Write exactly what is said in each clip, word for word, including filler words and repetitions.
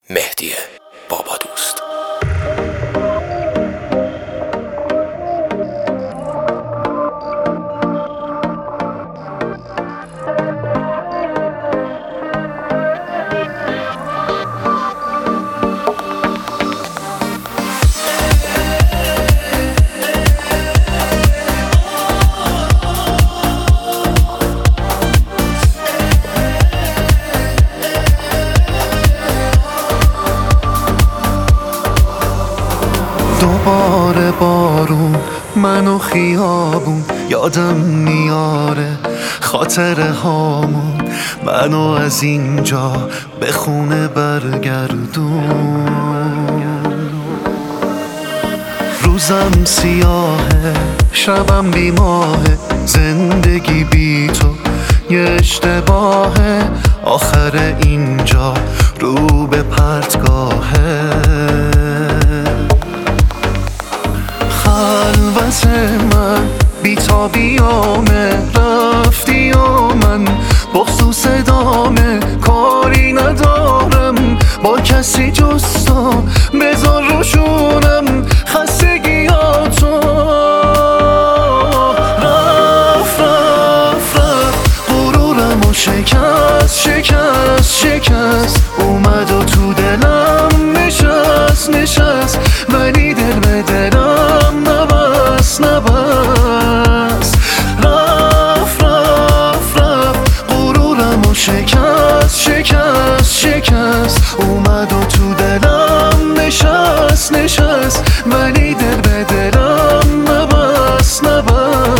مهدی بابا دوست. دوباره بارون منو خیابون یادم میاره، خاطره هامون منو از اینجا به خونه برگردون. روزم سیاهه، شبم بی ماهه، زندگی بی تو یه اشتباهه، آخر اینجا رو به پرتگاهه. خلوت من بی‌تابیامه، رفتی و من بخصوص ادامه کاری ندارم با کسی جز تو، بذار روشونم خستگیاتو. رفت رفت رفت غرورم و شکست شکست شکست، اومد و تو دلم نشست نشست، ولی دل به دلم نبست نبست. رفت رفت رفت غرورم و شکست شکست شکست، اومد و تو دلم نشست نشست، ولی دل به دلم نبست نبست.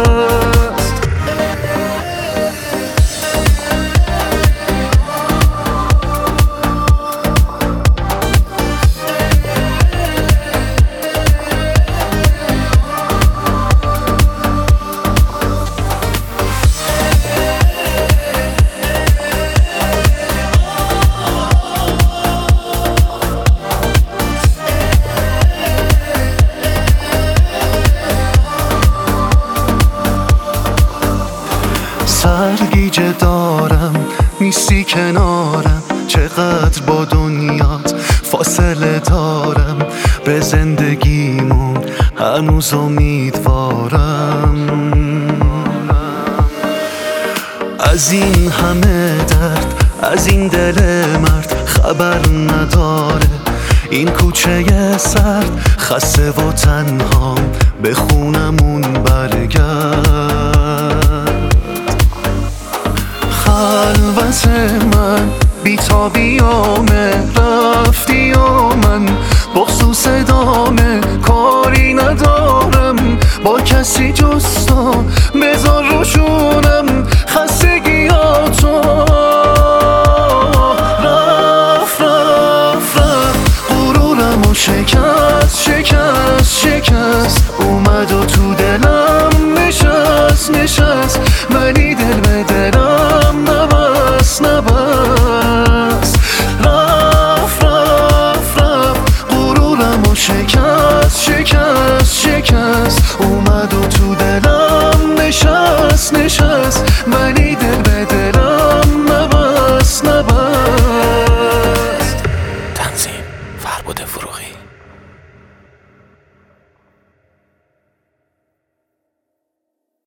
سرگیجه دارم نیستی کنارم، چقدر با دنیات فاصله دارم، به زندگیمون هنوز امیدوارم. از این همه درد، از این دل مرد خبر نداره، این کوچه سرد خسته و تنهام به خونمون برگرد. خلوت من بی‌تابیامه، رفتی و من بخصوص ادامه کاری ندارم با کسی جز تو، بذار روشونم خستگیاتو. رفت رفت رفت غرورم و شکست شکست شکست، اومد و تو دلم نشست نشست، ولی دل به دلم نبست نبست. رفت رفت رفت غرورم و شکست شکست شکست، اومد و تو دلم نشست نشست، ولی